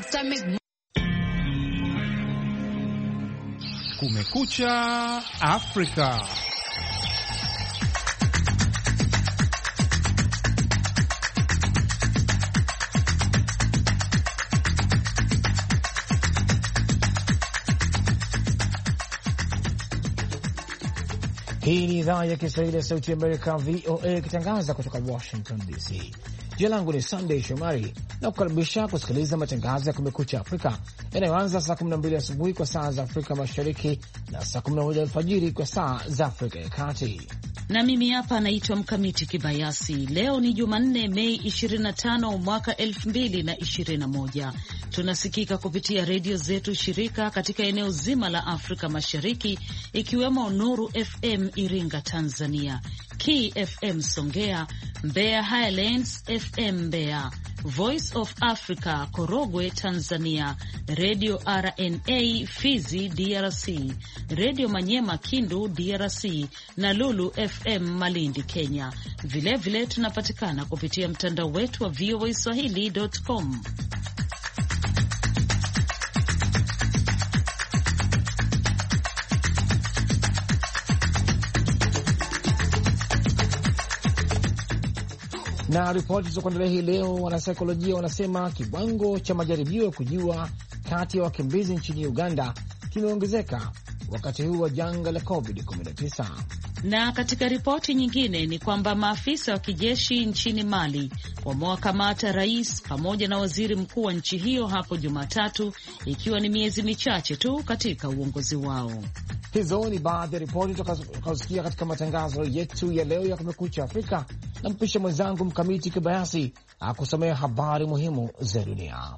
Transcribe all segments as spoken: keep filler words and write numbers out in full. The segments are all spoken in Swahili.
Kumekucha Afrika. Hii ni idhaa ya Kiswahili ya Sauti ya Amerika, V O A, ikitangaza kutoka Washington D C. Jina langu ni Sunday Shomari na kukaribisha kusikiliza matangazo ya Kumekucha Afrika yanayoanza saa kumi na mbili asubuhi kwa saa za Afrika Mashariki na saa kumi na moja alfajiri kwa saa za Afrika ya Kati. Na mimi hapa naitwa Mkamiti Kibayasi. Leo ni Jumanne, Mei ishirini na tano mwaka elfu mbili na ishirini na moja. Tunasikika kupitia redio zetu shirika katika eneo zima la Afrika Mashariki, ikiwemo Nuru F M Iringa Tanzania, Key F M Songea, Mbeya Highlands F M Mbeya, Voice of Africa Korogwe Tanzania, Radio R N A Fizi D R C, Radio Manyema Kindu D R C na Lulu F M Malindi Kenya. Vilevile vile tunapatikana kupitia mtandao wetu wa V O A Swahili dot com. Na ripoti za kuendelea hii leo, wanasaikolojia wanasema kiwango cha majaribio ya kujua kati ya wakimbizi nchini Uganda kimeongezeka wakati huu wa janga la covid kumi na tisa. Na katika ripoti nyingine ni kwamba maafisa wa kijeshi nchini Mali wamewakamata rais pamoja na waziri mkuu wa nchi hiyo hapo Jumatatu, ikiwa ni miezi michache tu katika uongozi wao. Hizo ni baadhi ya ripoti tutakazosikia katika matangazo yetu ya leo ya Kumekucha Afrika, na mpisha mwenzangu Mkamiti Kibayasi akusomea habari muhimu za dunia.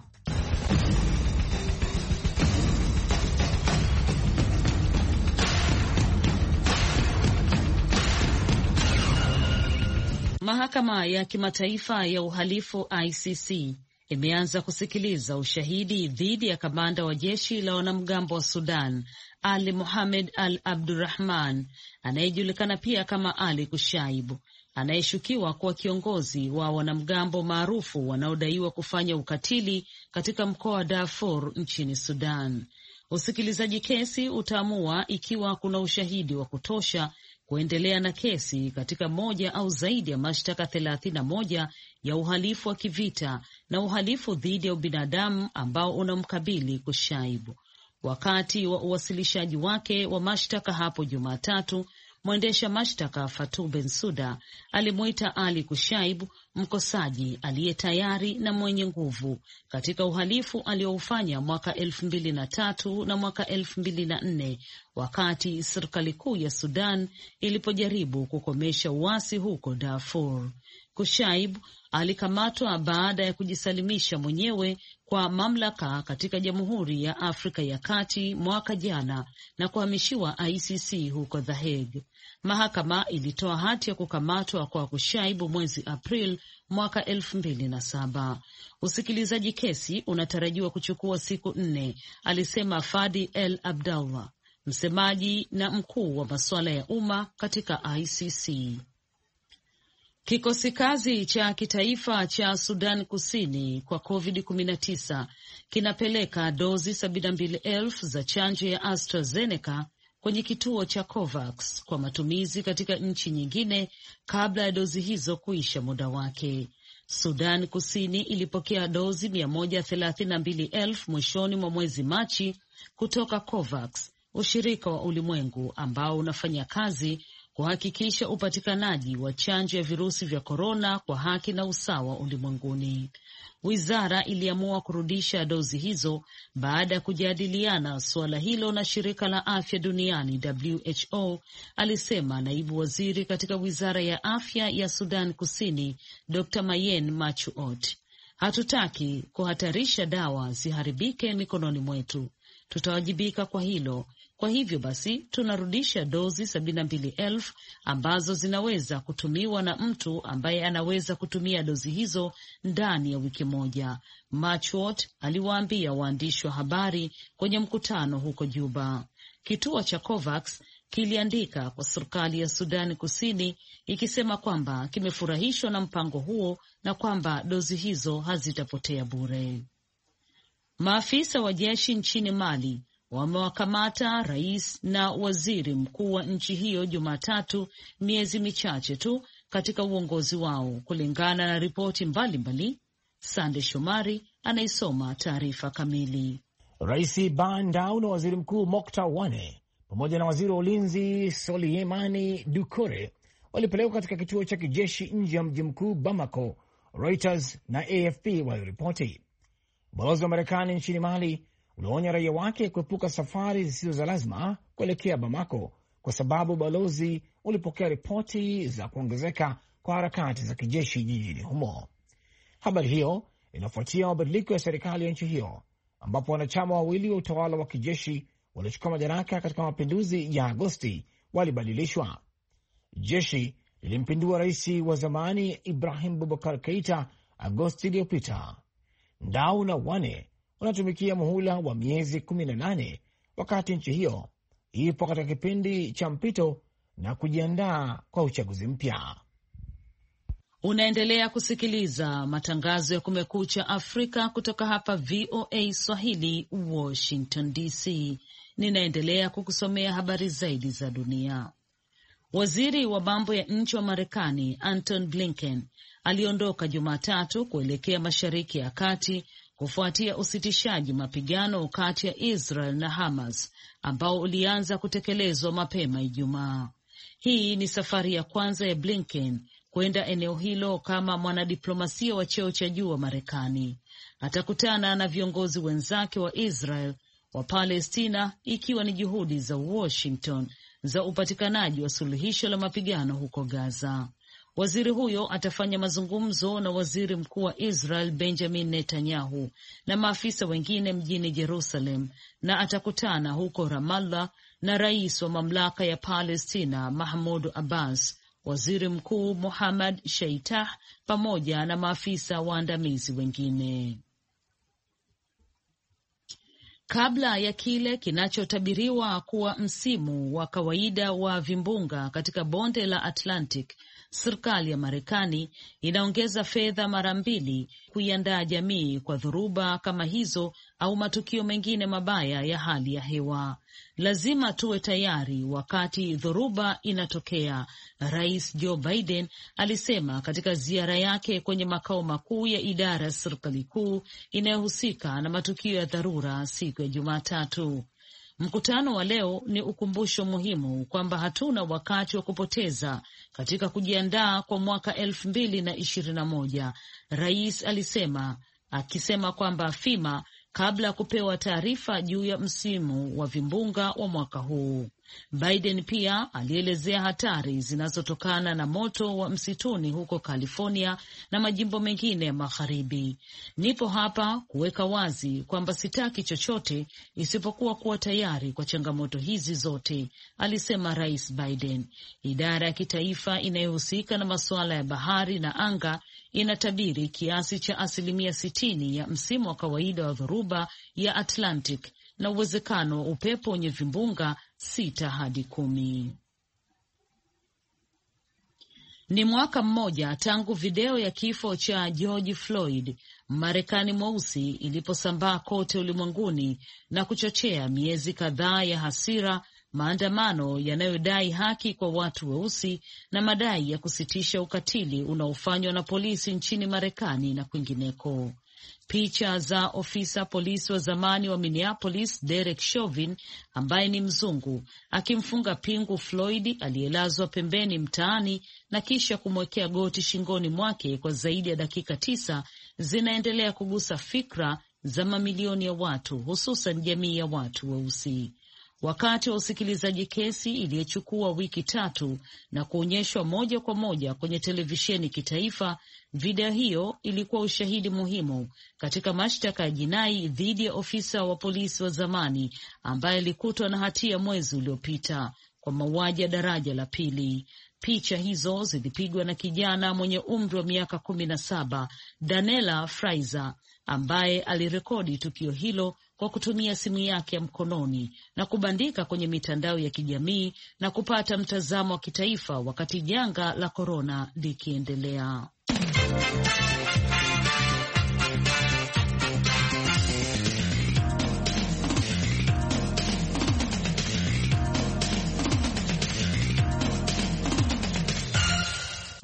Mahakama ya Kimataifa ya Uhalifu I C C imeanza kusikiliza ushahidi dhidi ya kamanda wa jeshi la wanamgambo wa Sudan, Ali Mohamed Al Abdurrahman, anayejulikana pia kama Ali Kushaibu, anayeshukiwa kuwa kiongozi wa wanamgambo maarufu wanaodaiwa kufanya ukatili katika mkoa wa Darfur nchini Sudan. Usikilizaji kesi utaamua ikiwa kuna ushahidi wa kutosha kuendelea na kesi katika moja au zaidi ya mashtaka thelathini na moja ya uhalifu wa kivita na uhalifu dhidi ya ubinadamu ambao unamkabili Kushaibu. Wakati wa uwasilishaji wake wa mashtaka hapo Jumatatu, mwendesha mashtaka Fatou Bensouda alimuita Ali Kushaibu mkosaji aliye tayari na mwenye nguvu katika uhalifu alioufanya mwaka elfu mbili na tatu na mwaka elfu mbili na nne wakati serikali kuu ya Sudan ilipojaribu kukomesha uasi huko Darfur. Kushaibu alikamatwa baada ya kujisalimisha mwenyewe kwa mamlaka katika Jamhuri ya Afrika ya Kati mwaka jana na kuhamishiwa I C C huko The Hague. Mahakama ilitoa hati ya kukamatwa kwa Kushaibu mwezi April mwaka elfu mbili na saba. Usikilizaji kesi unatarajiwa kuchukua siku nne, alisema Fadi El Abdallah, msemaji na mkuu wa masuala ya umma katika I C C. Kikosi kazi cha kitaifa cha Sudan Kusini kwa covid kumi na tisa kinapeleka dozi sabini na mbili elfu za chanjo ya AstraZeneca kwenye kituo cha COVAX kwa matumizi katika nchi nyingine kabla ya dozi hizo kuisha muda wake. Sudan Kusini ilipokea dozi mia moja thelathini na mbili elfu mwishoni mwa mwezi Machi kutoka COVAX, ushirika wa ulimwengu ambao unafanya kazi kuhakikisha upatikanaji wa chanjo ya virusi vya korona kwa haki na usawa ulimwenguni. Wizara iliamua kurudisha dozi hizo baada ya kujadiliana suala hilo na shirika la afya duniani W H O, alisema naibu waziri katika wizara ya afya ya Sudan Kusini Doctor Mayen Machuot. Hatutaki kuhatarisha dawa ziharibike mikononi mwetu. Tutawajibika kwa hilo. Kwa hivyo basi tunarudisha dozi sabini na mbili elfu ambazo zinaweza kutumiwa na mtu ambaye anaweza kutumia dozi hizo ndani ya wiki moja, Machuot aliwaambia waandishi wa habari kwenye mkutano huko Juba. Kituo cha COVAX kiliandika kwa serikali ya Sudani Kusini ikisema kwamba kimefurahishwa na mpango huo na kwamba dozi hizo hazitapotea bure. Maafisa wa jeshi nchini Mali wamewakamata rais na waziri mkuu wa nchi hiyo Jumatatu, miezi michache tu katika uongozi wao, kulingana na ripoti mbalimbali. Sande Shomari anaisoma taarifa kamili. Rais Ban Dao na waziri mkuu Moktar Wane pamoja na waziri wa ulinzi Soliemani Dukore walipelekwa katika kituo cha kijeshi nje ya mji mkuu Bamako, Reuters na A F P waliripoti. Balozi wa Marekani nchini Mali unaonya raia wake kuepuka safari zisizo za lazima kuelekea Bamako kwa sababu balozi ulipokea ripoti za kuongezeka kwa harakati za kijeshi jijini humo. Habari hiyo inafuatia mabadiliko ya serikali ya nchi hiyo ambapo wanachama wawili wa utawala wa kijeshi waliochukua madaraka katika mapinduzi ya Agosti walibadilishwa. Jeshi lilimpindua rais wa zamani Ibrahim Boubacar Keita Agosti iliyopita. Ndau na Wane wanatumikia muhula wa miezi kumi na nane wakati nchi hiyo ipo katika kipindi cha mpito na kujiandaa kwa uchaguzi mpya. Unaendelea kusikiliza matangazo ya Kumekucha Afrika kutoka hapa V O A Swahili, Washington D C. Ninaendelea kukusomea habari zaidi za dunia. Waziri wa mambo ya nje wa Marekani Anton Blinken aliondoka Jumatatu kuelekea Mashariki ya Kati kufuatia usitishaji mapigano kati ya Israel na Hamas ambao ulianza kutekelezwa mapema Ijumaa. Hii ni safari ya kwanza ya Blinken kwenda eneo hilo kama mwanadiplomasia wa cheo cha juu wa Marekani. Atakutana na viongozi wenzake wa Israel, wa Palestina, ikiwa ni juhudi za Washington za upatikanaji wa suluhisho la mapigano huko Gaza. Waziri huyo atafanya mazungumzo na waziri mkuu wa Israel Benjamin Netanyahu na maafisa wengine mjini Jerusalem, na atakutana huko Ramallah na rais wa mamlaka ya Palestina Mahmoud Abbas, waziri mkuu Muhammad Sheitah pamoja na maafisa waandamizi wengine. Kabla ya kile kinachotabiriwa kuwa msimu wa kawaida wa vimbunga katika bonde la Atlantic, serikali ya Marekani inaongeza fedha mara mbili kuiandaa jamii kwa dhoruba kama hizo au matukio mengine mabaya ya hali ya hewa. Lazima tuwe tayari wakati dhoruba inatokea, Rais Joe Biden alisema katika ziara yake kwenye makao makuu ya idara ya serikali kuu inayohusika na matukio ya dharura siku ya Jumatatu. Mkutano wa leo ni ukumbusho muhimu kwamba hatuna wakati wa kupoteza katika kujiandaa kwa mwaka elfu mbili na ishirini na moja, rais alisema, akisema kwamba FEMA kabla ya kupewa taarifa juu ya msimu wa vimbunga wa mwaka huu. Biden pia alielezea hatari zinazotokana na moto wa msituni huko California na majimbo mengine ya magharibi. Nipo hapa kuweka wazi kwamba sitaki chochote isipokuwa kuwa tayari kwa changamoto hizi zote, alisema Rais Biden. Idara ya kitaifa inayohusika na masuala ya bahari na anga inatabiri kiasi cha asilimia sitini ya msimu wa kawaida wa dhoruba ya Atlantic na uwezekano wa upepo wenye vimbunga sita hadi kumi. Ni mwaka mmoja tangu video ya kifo cha George Floyd, Mmarekani mweusi, iliposambaa kote ulimwenguni na kuchochea miezi kadhaa ya hasira, maandamano yanayodai haki kwa watu weusi na madai ya kusitisha ukatili unaofanywa na polisi nchini Marekani na kwingineko. Picha za ofisa polisi wa zamani wa Minneapolis Derek Chauvin, ambaye ni mzungu, akimfunga pingu Floyd aliyelazwa pembeni mtaani na kisha kumwekea goti shingoni mwake kwa zaidi ya dakika tisa, zinaendelea kugusa fikra za mamilioni ya watu, hususan jamii ya watu weusi. Wakati wa usikilizaji kesi iliyochukua wiki tatu na kuonyeshwa moja kwa moja kwenye televisheni kitaifa, video hiyo ilikuwa ushahidi muhimu katika mashtaka ya jinai dhidi ya ofisa wa polisi wa zamani ambaye alikutwa na hatia mwezi uliopita kwa mauaji ya daraja la pili. Picha hizo zilipigwa na kijana mwenye umri wa miaka kumi na saba, Danella Fraser, ambaye alirekodi tukio hilo kwa kutumia simu yake ya mkononi na kubandika kwenye mitandao ya kijamii na kupata mtazamo wa kitaifa wakati janga la korona likiendelea.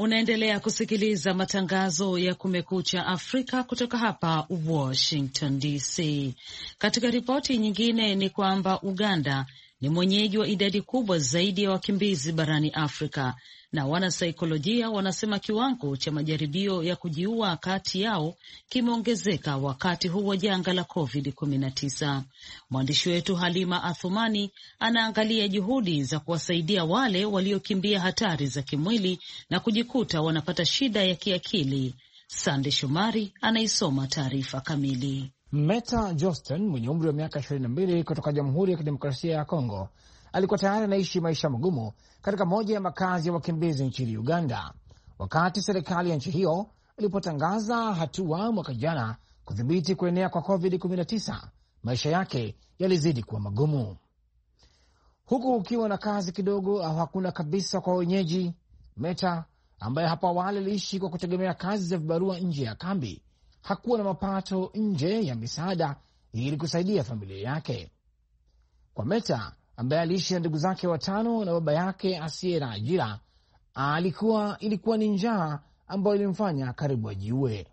Unaendelea kusikiliza matangazo ya Kumekucha Afrika kutoka hapa Washington D C. Katika ripoti nyingine ni kwamba Uganda ni mwenyeji wa idadi kubwa zaidi ya wakimbizi barani Afrika, na wanasaikolojia wanasema kiwango cha majaribio ya kujiua kati yao kimeongezeka wakati huu wa janga la covid kumi na tisa. Mwandishi wetu Halima Athumani anaangalia juhudi za kuwasaidia wale waliokimbia hatari za kimwili na kujikuta wanapata shida ya kiakili. Sande Shomari anaisoma taarifa kamili. Meta Johnston mwenye umri wa miaka ishirini na mbili kutoka Jamhuri ya Kidemokrasia ya Kongo alikuwa tayari anaishi maisha magumu katika moja ya makazi ya wakimbizi nchini Uganda wakati serikali ya nchi hiyo ilipotangaza hatua mwaka jana kudhibiti kuenea kwa covid kumi na tisa. Maisha yake yalizidi kuwa magumu, huku ukiwa na kazi kidogo au hakuna kabisa kwa wenyeji. Meta ambaye hapo awali aliishi kwa kutegemea kazi za vibarua nje ya kambi hakuwa na mapato nje ya misaada ili kusaidia familia yake. Kwa Meta ambaye aliishi na ndugu zake watano na baba yake asiye na ajira, alikuwa ilikuwa ni njaa ambayo ilimfanya karibu ajiue.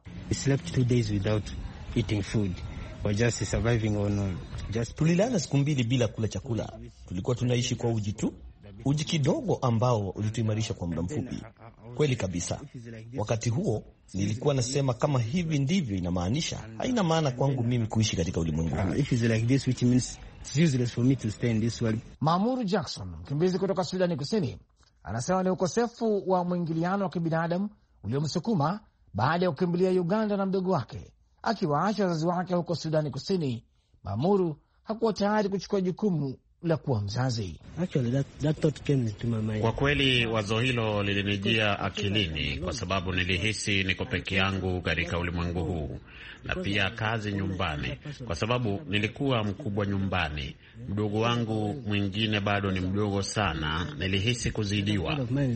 Tulilala siku mbili bila kula chakula. Tulikuwa tunaishi kwa uji tu, uji kidogo ambao ulituimarisha kwa muda mfupi. Kweli kabisa, wakati huo nilikuwa nasema kama hivi ndivyo inamaanisha, haina maana kwangu mimi kuishi katika ulimwengu huu. Maamuru Jackson, mkimbizi kutoka Sudani Kusini, anasema ni ukosefu wa mwingiliano wa kibinadamu uliomsukuma baada ya kukimbilia Uganda na mdogo wake. Akiwaacha wazazi wake huko Sudani Kusini, Maamuru hakuwa tayari kuchukua jukumu la kuwa mzazi. Kwa kweli wazo hilo lilinijia akilini kwa sababu nilihisi niko peke yangu katika ulimwengu huu, na pia kazi nyumbani, kwa sababu nilikuwa mkubwa nyumbani. Mdogo wangu mwingine bado ni mdogo sana. Nilihisi kuzidiwa.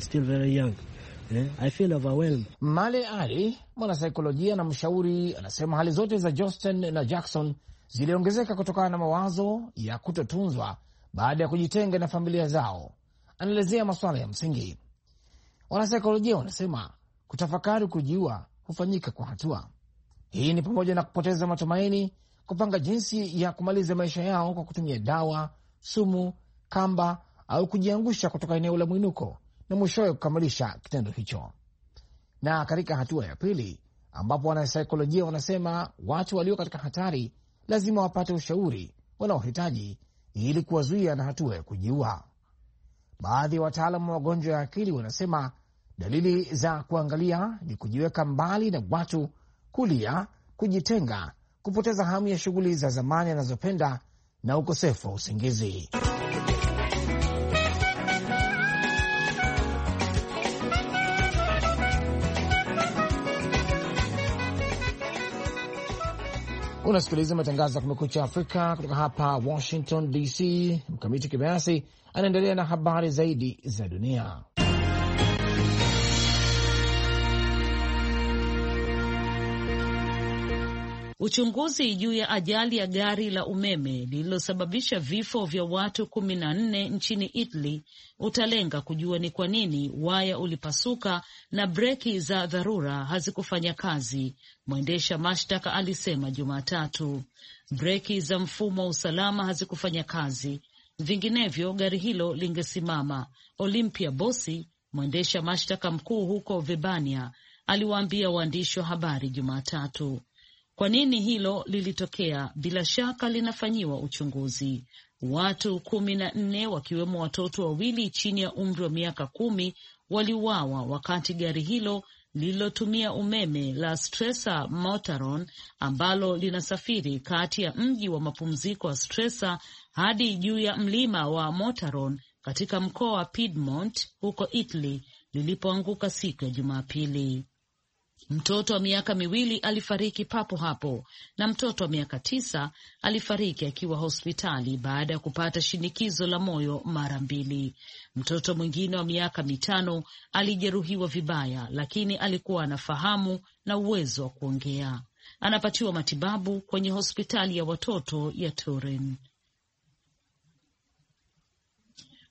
Male Ali, mwanasaikolojia na mshauri, anasema hali zote za Johnston na Jackson ziliongezeka kutokana na mawazo ya kutotunzwa baada ya kujitenga na familia zao. Anaelezea masuala ya msingi. Wanasaikolojia wanasema kutafakari kujiua hufanyika kwa hatua. Hii ni pamoja na kupoteza matumaini, kupanga jinsi ya kumaliza maisha yao kwa kutumia dawa, sumu, kamba au kujiangusha kutoka eneo la mwinuko, na mwishowe kukamilisha kitendo hicho. Na katika hatua ya pili, ambapo wanasaikolojia wanasema watu walio katika hatari lazima wapate ushauri wanaohitaji ili kuwazuia na hatua ya kujiua. Baadhi ya wataalamu wa magonjwa ya akili wanasema dalili za kuangalia ni kujiweka mbali na watu, kulia, kujitenga, kupoteza hamu ya shughuli za zamani anazopenda na ukosefu wa usingizi. Unasikiliza matangazo ya Kumekucha Afrika kutoka hapa Washington D C. Mkamiti Kibayasi anaendelea na habari zaidi za dunia. Uchunguzi juu ya ajali ya gari la umeme lililosababisha vifo vya watu kumi na nne nchini Italy utalenga kujua ni kwa nini waya ulipasuka na breki za dharura hazikufanya kazi, mwendesha mashtaka alisema Jumatatu. Breki za mfumo wa usalama hazikufanya kazi, vinginevyo gari hilo lingesimama, Olympia Bossi, mwendesha mashtaka mkuu huko Vibania, aliwaambia waandishi wa habari Jumatatu. Kwa nini hilo lilitokea bila shaka linafanyiwa uchunguzi. Watu kumi na nne wakiwemo watoto wawili chini ya umri wa miaka kumi waliuawa wakati gari hilo lililotumia umeme la Stresa Motaron ambalo linasafiri kati ya mji wa mapumziko wa Stresa hadi juu ya mlima wa Motaron katika mkoa wa Piedmont huko Italy lilipoanguka siku ya Jumapili. Mtoto wa miaka miwili alifariki papo hapo na mtoto wa miaka tisa alifariki akiwa hospitali baada ya kupata shinikizo la moyo mara mbili. Mtoto mwingine wa miaka mitano alijeruhiwa vibaya, lakini alikuwa anafahamu na uwezo wa kuongea. Anapatiwa matibabu kwenye hospitali ya watoto ya Turin.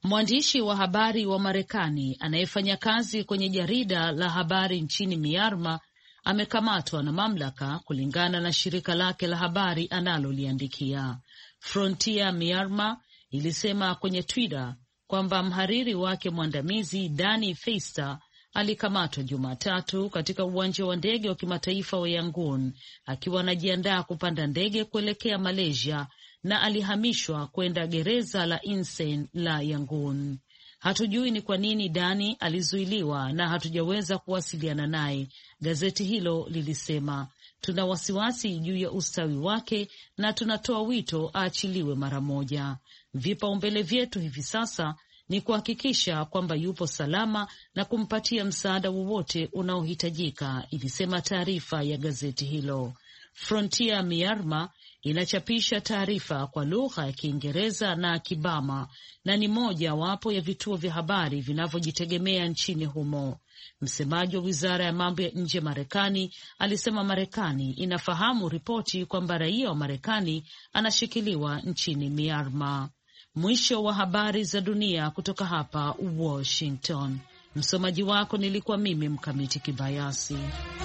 Mwandishi wa habari wa Marekani anayefanya kazi kwenye jarida la habari nchini Myanmar amekamatwa na mamlaka, kulingana na shirika lake la habari analoliandikia. Frontier Myanmar ilisema kwenye Twitter kwamba mhariri wake mwandamizi Danny Feister alikamatwa Jumatatu katika uwanja wa ndege wa kimataifa wa Yangon akiwa anajiandaa kupanda ndege kuelekea Malaysia, na alihamishwa kwenda gereza la Insein la Yangon. Hatujui ni kwa nini Dani alizuiliwa na hatujaweza kuwasiliana naye, gazeti hilo lilisema. Tuna wasiwasi juu ya ustawi wake na tunatoa wito aachiliwe mara moja. Vipaumbele vyetu hivi sasa ni kuhakikisha kwamba yupo salama na kumpatia msaada wowote unaohitajika, ilisema taarifa ya gazeti hilo. Frontier Myanmar inachapisha taarifa kwa lugha ya Kiingereza na Kibama na ni moja wapo ya vituo vya habari vinavyojitegemea nchini humo. Msemaji wa wizara ya mambo ya nje Marekani alisema Marekani inafahamu ripoti kwamba raia wa Marekani anashikiliwa nchini Myanmar. Mwisho wa habari za dunia kutoka hapa Washington. Msomaji wako nilikuwa mimi Mkamiti Kibayasi.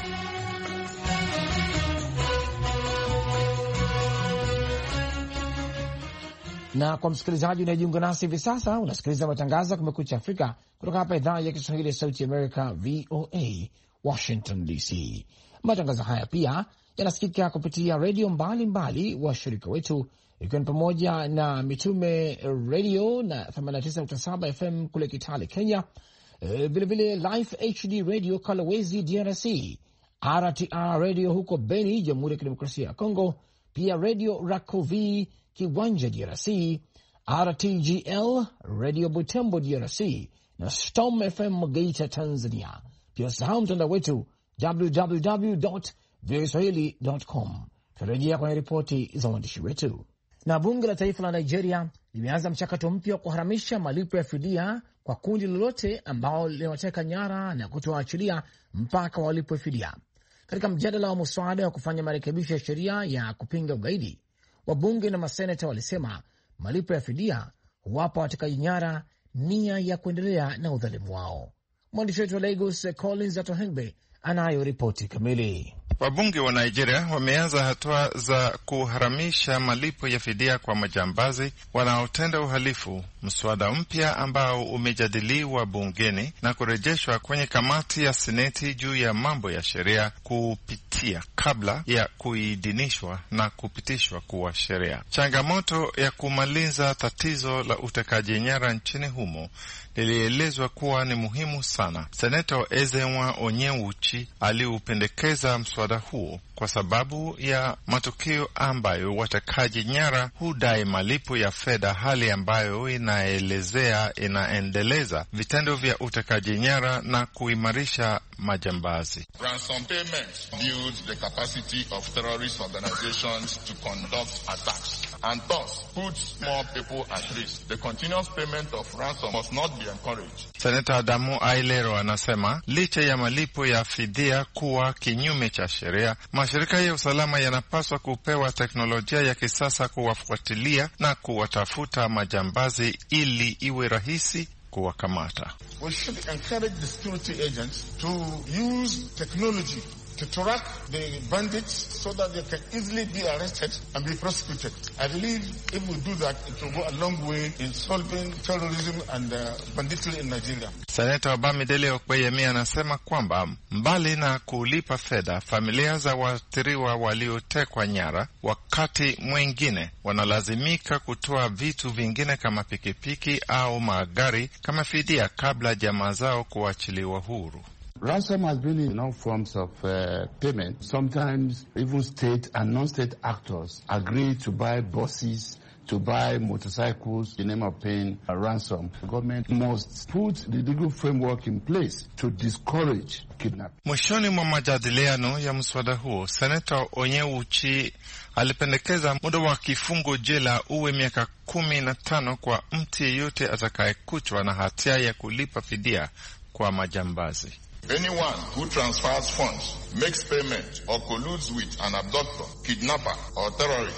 Na kwa msikilizaji unayejiunga nasi hivi sasa, unasikiliza matangazo ya Kumekucha Afrika kutoka hapa idhaa ya Kiswahili ya Sauti Amerika, V O A, Washington D C. Matangazo haya pia yanasikika kupitia redio mbalimbali wa shirika wetu, ikiwa ni pamoja na Mitume Radio na themanini na tisa nukta saba F M kule Kitale, Kenya, vilevile Life H D Radio Kalawezi, D R C, R T R Radio huko Beni, Jamhuri ya Kidemokrasia ya Kongo, pia Radio Rakovi Kiwanja, D R C, R T G L Radio Butembo, D R C, na Storm F M Geita, Tanzania. Pia usahau mtandao wetu w w w dot v o a swahili dot com. Turejea kwenye ripoti za waandishi wetu. Na bunge la taifa la Nigeria limeanza mchakato mpya wa kuharamisha malipo ya fidia kwa kundi lolote ambao linawateka nyara na kutoachilia mpaka walipwe fidia. Katika mjadala wa muswada wa kufanya marekebisho ya sheria ya kupinga ugaidi, wabunge na maseneta walisema malipo ya fidia huwapa watekaji nyara nia ya kuendelea na udhalimu wao. Mwandishi wetu wa Lagos Collins Atohengbe anayo ripoti kamili. Wabunge wa Nigeria wameanza hatua za kuharamisha malipo ya fidia kwa majambazi wanaotenda uhalifu, mswada mpya ambao umejadiliwa bungeni na kurejeshwa kwenye kamati ya Seneti juu ya mambo ya sheria kupitia kabla ya kuidhinishwa na kupitishwa kuwa sheria. Changamoto ya kumaliza tatizo la utekaji nyara nchini humo lilielezwa kuwa ni muhimu sana. Senator Ezenwa Onyewuchi aliupendekeza mswada huo kwa sababu ya matukio ambayo watekaji nyara hudai malipo ya fedha, hali ambayo inaelezea inaendeleza vitendo vya utekaji nyara na kuimarisha majambazi. Ransom payments build the capacity of terrorist organizations to conduct attacks and thus puts more people at risk. The continuous payment of ransom must not be encouraged. Senator Adamu Ailero anasema licha ya malipo ya fidia kuwa kinyume cha sheria, mashirika ya usalama yanapaswa kupewa teknolojia ya kisasa kuwafuatilia na kuwatafuta majambazi ili iwe rahisi kuwakamata. We should encourage the security agents to use technology to track the bandits so that they can easily be arrested and be prosecuted. I believe if we do that, it will go a long way in solving terrorism and uh, banditry in Nigeria. Senator Bamidele Okweyemi anasema kwamba mbali na kulipa fedha, familia za waathiriwa waliotekwa nyara wakati mwingine wanalazimika kutoa vitu vingine kama pikipiki au magari kama fidia kabla jamaa zao kuachiliwa huru. Ransom has been in all forms of uh, payment. Sometimes even state and non-state actors agree to buy buses, to buy motorcycles in the name of paying a ransom. The government must put the legal framework in place to discourage kidnapping. Mwishoni mwa majadiliano ya mswada huo, Senator Onyewuchi alipendekeza muda wa kifungo jela uwe miaka kumi na tano kwa mtu yeyote atakayekutwa na hatia ya kulipa fidia kwa majambazi. Anyone who transfers funds, makes payment, or colludes with an abductor, kidnapper, or terrorist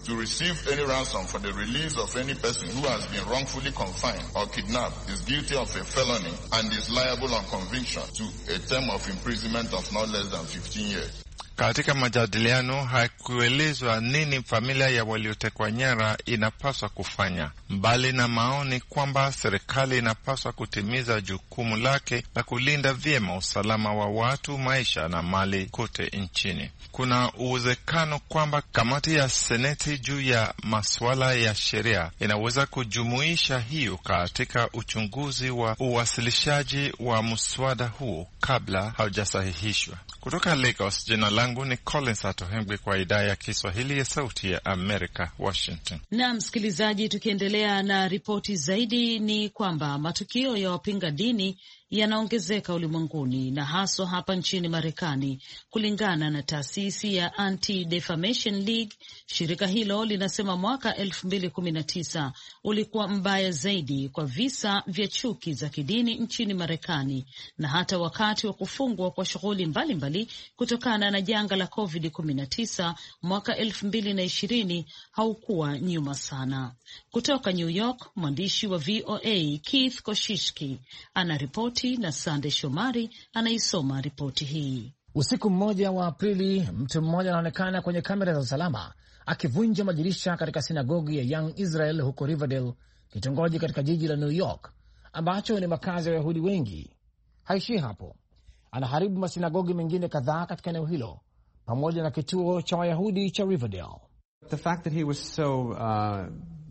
to receive any ransom for the release of any person who has been wrongfully confined or kidnapped, is guilty of a felony, and is liable on conviction to a term of imprisonment of not less than fifteen years. Katika majadiliano hakuelezwa nini familia ya waliotekwa nyara inapaswa kufanya, mbali na maoni kwamba serikali inapaswa kutimiza jukumu lake la kulinda vyema usalama wa watu, maisha na mali kote nchini. Kuna uwezekano kwamba kamati ya seneti juu ya masuala ya sheria inaweza kujumuisha hiyo katika uchunguzi wa uwasilishaji wa mswada huo kabla haujasahihishwa. Kutoka Lagos, jina langu ni Collins Atohengwi kwa idhaa ya Kiswahili ya Sauti ya Amerika, Washington. Na msikilizaji, tukiendelea na ripoti zaidi, ni kwamba matukio ya wapinga dini yanaongezeka ulimwenguni na haswa hapa nchini Marekani. Kulingana na taasisi ya Anti-Defamation League, shirika hilo linasema mwaka elfu mbili kumi na tisa ulikuwa mbaya zaidi kwa visa vya chuki za kidini nchini Marekani, na hata wakati wa kufungwa kwa shughuli mbalimbali kutokana na janga la covid kumi na tisa mwaka elfu mbili na ishirini haukuwa nyuma sana. Kutoka New York, mwandishi wa V O A Keith Koshishki anaripoti na Sande Shomari anaisoma ripoti hii. Usiku mmoja wa Aprili, mtu mmoja anaonekana kwenye kamera za usalama akivunja madirisha katika sinagogi ya Young Israel huko Riverdale, kitongoji katika jiji la New York ambacho ni makazi ya Wayahudi wengi. Haishii hapo, anaharibu masinagogi mengine kadhaa katika eneo hilo pamoja na kituo cha Wayahudi cha Riverdale. The fact that he was so uh...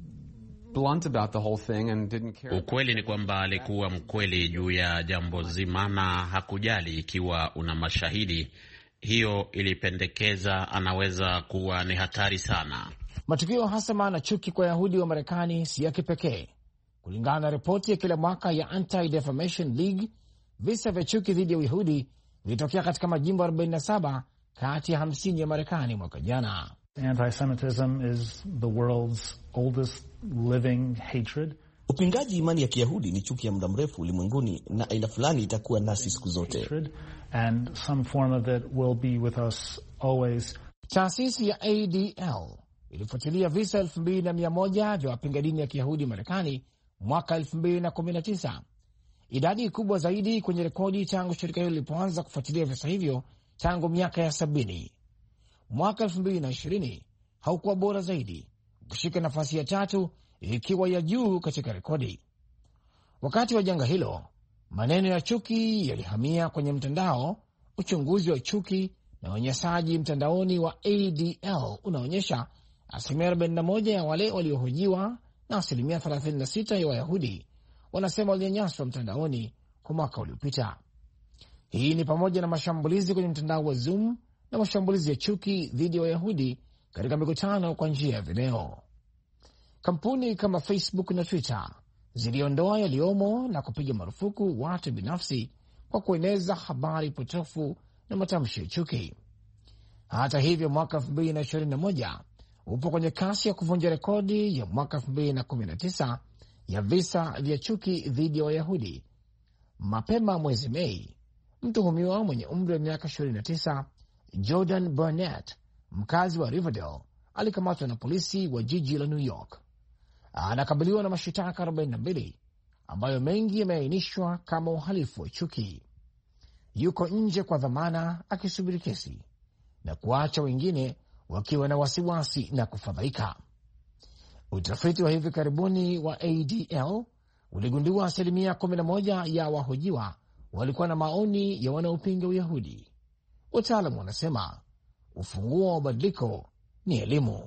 blunt about the whole thing and didn't care. Ukweli ni kwamba alikuwa mkweli juu ya jambo zima na hakujali ikiwa una mashahidi. Hiyo ilipendekeza anaweza kuwa ni hatari sana. Matukio hasama na chuki kwa Yahudi wa Marekani si ya kipekee. Kulingana na ripoti ya kila mwaka ya Anti-Defamation League, visa vya chuki dhidi ya Uyahudi vilitokea katika majimbo arobaini na saba kati ya hamsini ya Marekani mwaka jana. Anti-Semitism is the world's oldest living hatred. Upingaji imani ya Kiyahudi ni chuki ya muda mrefu ulimwenguni na aina fulani itakuwa nasi siku zote. And some form of it will be with us always. Taasisi ya A D L ilifuatilia visa elfu mbili na mia moja vya wapinga dini ya Kiyahudi Marekani mwaka elfu mbili na kumi na tisa. Idadi kubwa zaidi kwenye rekodi tangu shirika hilo lilipoanza kufuatilia visa hivyo tangu miaka ya sabini. Mwaka elfu mbili na ishirini haukuwa bora zaidi, kushika nafasi ya tatu ikiwa ya juu katika rekodi. Wakati wa janga hilo, maneno ya chuki yalihamia kwenye mtandao. Uchunguzi wa chuki na unyanyasaji mtandaoni wa A D L unaonyesha asilimia arobaini na moja ya wale waliohojiwa na asilimia thelathini na sita ya Wayahudi wanasema walinyanyaswa mtandaoni kwa mwaka uliopita. Hii ni pamoja na mashambulizi kwenye mtandao wa Zoom na mashambulizi ya chuki dhidi ya Wayahudi katika mikutano kwa njia ya video. Kampuni kama Facebook na Twitter ziliondoa yaliyomo na kupiga marufuku watu binafsi kwa kueneza habari potofu na matamshi ya chuki. Hata hivyo, mwaka elfu mbili na ishirini na moja upo kwenye kasi ya kuvunja rekodi ya mwaka elfu mbili na kumi na tisa ya visa vya chuki dhidi ya Wayahudi. Mapema mwezi Mei, mtuhumiwa mwenye umri wa miaka ishirini na tisa Jordan Burnett, mkazi wa Riverdale, alikamatwa na polisi wa jiji la New York. Anakabiliwa na mashitaka arobaini na mbili ambayo mengi yameainishwa kama uhalifu wa chuki. Yuko nje kwa dhamana akisubiri kesi na kuacha wengine wakiwa na wasiwasi na kufadhaika. Utafiti wa hivi karibuni wa A D L uligundua asilimia kumi na moja ya wahojiwa walikuwa na maoni ya wanaopinga Uyahudi. Wataalamu wanasema ufunguo wa mabadiliko ni elimu.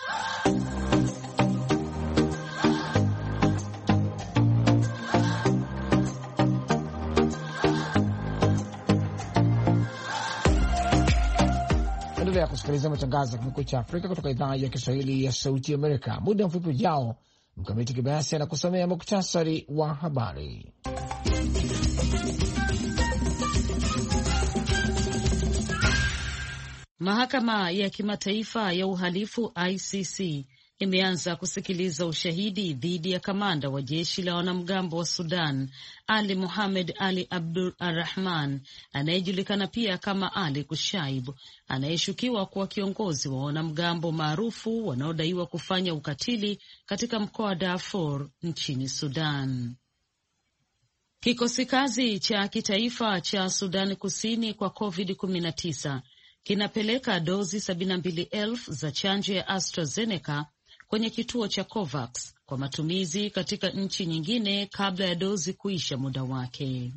Endelea kusikiliza matangazo ya Kumekucha Afrika kutoka idhaa ya Kiswahili ya Sauti Amerika. Muda mfupi ujao, Mkamiti Kibayasi anakusomea muktasari wa habari. Mahakama ya Kimataifa ya Uhalifu I C C imeanza kusikiliza ushahidi dhidi ya kamanda wa jeshi la wanamgambo wa Sudan, Ali Mohamed Ali Abdul Arrahman, anayejulikana pia kama Ali Kushaib, anayeshukiwa kuwa kiongozi wa wanamgambo maarufu wanaodaiwa kufanya ukatili katika mkoa wa Darfur nchini Sudan. Kikosi kazi cha kitaifa cha Sudan Kusini kwa covid kumi na tisa kinapeleka dozi sabini na mbili elfu za chanjo ya AstraZeneca kwenye kituo cha COVAX kwa matumizi katika nchi nyingine kabla ya dozi kuisha muda wake.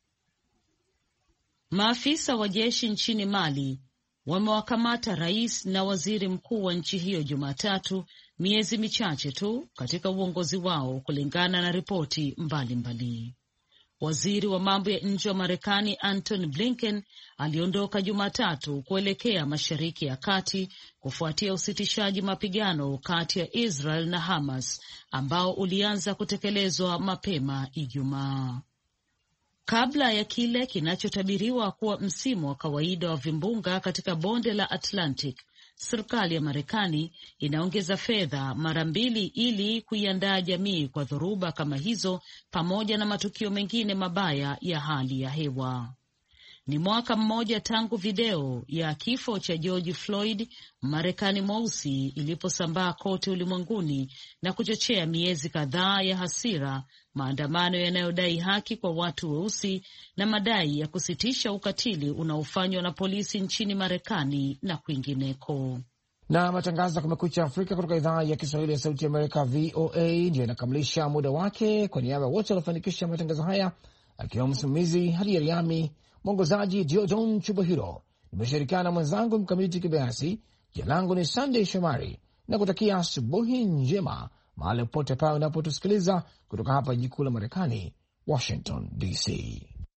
Maafisa wa jeshi nchini Mali wamewakamata rais na waziri mkuu wa nchi hiyo Jumatatu, miezi michache tu katika uongozi wao, kulingana na ripoti mbalimbali. Waziri wa mambo ya nje wa Marekani Antony Blinken aliondoka Jumatatu kuelekea Mashariki ya Kati kufuatia usitishaji mapigano kati ya Israel na Hamas ambao ulianza kutekelezwa mapema Ijumaa. Kabla ya kile kinachotabiriwa kuwa msimu wa kawaida wa vimbunga katika bonde la Atlantic, serikali ya Marekani inaongeza fedha mara mbili ili kuiandaa jamii kwa dhoruba kama hizo pamoja na matukio mengine mabaya ya hali ya hewa. Ni mwaka mmoja tangu video ya kifo cha George Floyd, Marekani mweusi, iliposambaa kote ulimwenguni na kuchochea miezi kadhaa ya hasira, maandamano yanayodai haki kwa watu weusi na madai ya kusitisha ukatili unaofanywa na polisi nchini Marekani na kwingineko. Na matangazo ya Kumekucha Afrika kutoka idhaa ya Kiswahili ya Sauti ya Amerika V O A ndio yanakamilisha muda wake. Kwa niaba wote waliofanikisha matangazo haya, akiwa msimamizi Hadi Yariami, mwongozaji Diodon Chubahiro, nimeshirikiana na mwenzangu Mkamiti Kibayasi. Jina langu ni Sunday Shomari na kutakia asubuhi njema mahali popote pale unapotusikiliza kutoka hapa jiji kuu la Marekani, Washington D C.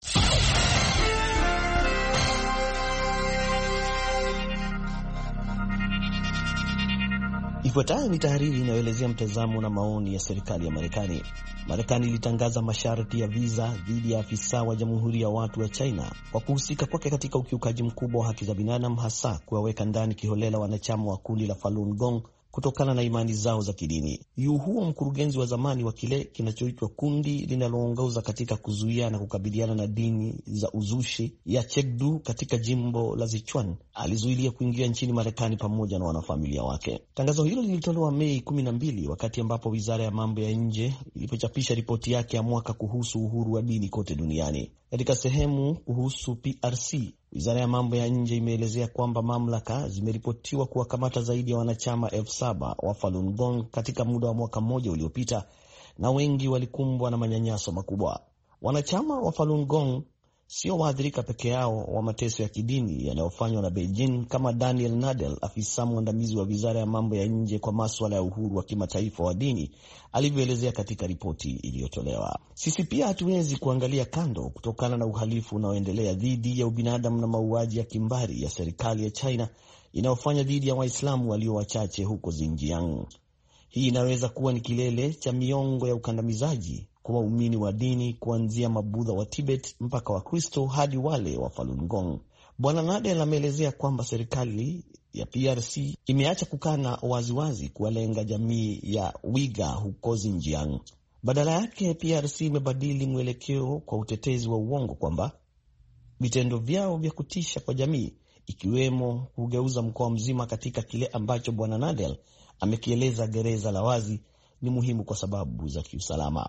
Ifuatayo ni tahariri inayoelezea mtazamo na maoni ya serikali ya Marekani. Marekani ilitangaza masharti ya visa dhidi ya afisa wa Jamhuri ya Watu wa China kwa kuhusika kwake katika ukiukaji mkubwa wa haki za binadamu, hasa kuwaweka ndani kiholela wanachama wa kundi la Falun Gong kutokana na imani zao za kidini. Yu huo mkurugenzi wa zamani wa kile kinachoitwa kundi linaloongoza katika kuzuia na kukabiliana na dini za uzushi ya Chengdu katika jimbo la Sichuan alizuilia kuingia nchini Marekani pamoja na wanafamilia wake. Tangazo hilo lilitolewa Mei kumi na mbili wakati ambapo Wizara ya Mambo ya Nje ilipochapisha ripoti yake ya mwaka kuhusu uhuru wa dini kote duniani. Katika sehemu kuhusu P R C, Wizara ya Mambo ya Nje imeelezea kwamba mamlaka zimeripotiwa kuwakamata zaidi ya wanachama elfu saba wa Falun Gong katika muda wa mwaka mmoja uliopita, na wengi walikumbwa na manyanyaso makubwa. Wanachama wa Falun Gong sio waathirika peke yao wa mateso ya kidini yanayofanywa na Beijing, kama Daniel Nadel, afisa mwandamizi wa Wizara ya Mambo ya Nje kwa masuala ya uhuru wa kimataifa wa dini, alivyoelezea katika ripoti iliyotolewa. Sisi pia hatuwezi kuangalia kando kutokana na uhalifu unaoendelea dhidi ya ubinadamu na mauaji ya kimbari ya serikali ya China inayofanya dhidi ya Waislamu walio wachache huko Xinjiang. Hii inaweza kuwa ni kilele cha miongo ya ukandamizaji kwa waumini wa dini, kuanzia Mabudha wa Tibet mpaka wa Kristo hadi wale wa Falun Gong. Bwana Nadel ameelezea kwamba serikali ya P R C imeacha kukana waziwazi kuwalenga jamii ya Uighur huko Xinjiang. Badala yake, P R C imebadili mwelekeo kwa utetezi wa uongo kwamba vitendo vyao vya kutisha kwa jamii, ikiwemo kugeuza mkoa mzima katika kile ambacho Bwana Nadel amekieleza gereza la wazi, ni muhimu kwa sababu za kiusalama.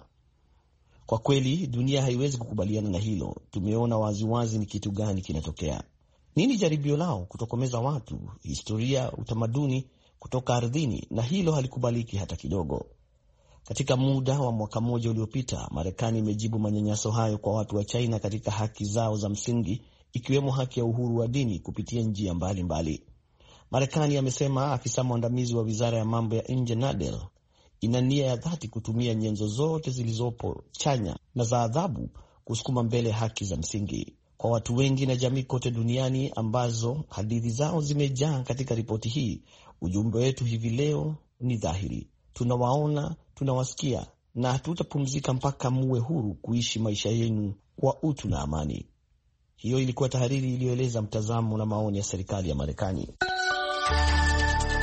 Kwa kweli dunia haiwezi kukubaliana na hilo. Tumeona waziwazi ni kitu gani kinatokea. Nini jaribio lao? Kutokomeza watu, historia, utamaduni kutoka ardhini, na hilo halikubaliki hata kidogo. Katika muda wa mwaka mmoja uliopita, Marekani imejibu manyanyaso hayo kwa watu wa China katika haki zao za msingi, ikiwemo haki ya uhuru wa dini kupitia njia mbalimbali. Marekani amesema afisa mwandamizi wa Wizara ya Mambo ya Nje Nadel ina nia ya dhati kutumia nyenzo zote zilizopo chanya na za adhabu kusukuma mbele haki za msingi kwa watu wengi na jamii kote duniani ambazo hadithi zao zimejaa katika ripoti hii. Ujumbe wetu hivi leo ni dhahiri: tunawaona, tunawasikia, na hatutapumzika mpaka muwe huru kuishi maisha yenu kwa utu na amani. Hiyo ilikuwa tahariri iliyoeleza mtazamo na maoni ya serikali ya Marekani.